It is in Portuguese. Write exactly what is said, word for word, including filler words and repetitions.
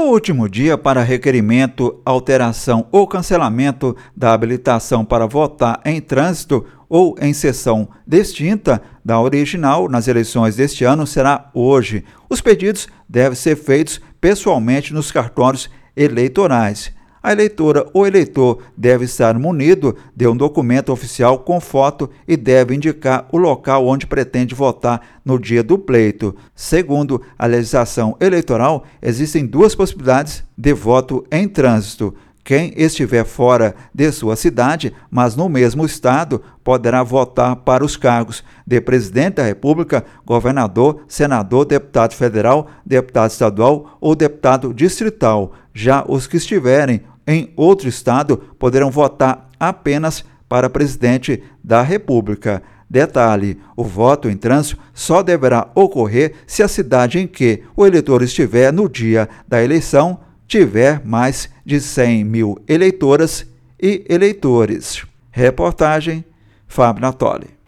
O último dia para requerimento, alteração ou cancelamento da habilitação para votar em trânsito ou em sessão distinta da original nas eleições deste ano será hoje. Os pedidos devem ser feitos pessoalmente nos cartórios eleitorais. A eleitora ou eleitor deve estar munido de um documento oficial com foto e deve indicar o local onde pretende votar no dia do pleito. Segundo a legislação eleitoral, existem duas possibilidades de voto em trânsito. Quem estiver fora de sua cidade, mas no mesmo estado, poderá votar para os cargos de presidente da República, governador, senador, deputado federal, deputado estadual ou deputado distrital. Já os que estiverem em outro estado poderão votar apenas para presidente da República. Detalhe: o voto em trânsito só deverá ocorrer se a cidade em que o eleitor estiver no dia da eleição tiver mais de cem mil eleitoras e eleitores. Reportagem Fábio Natoli.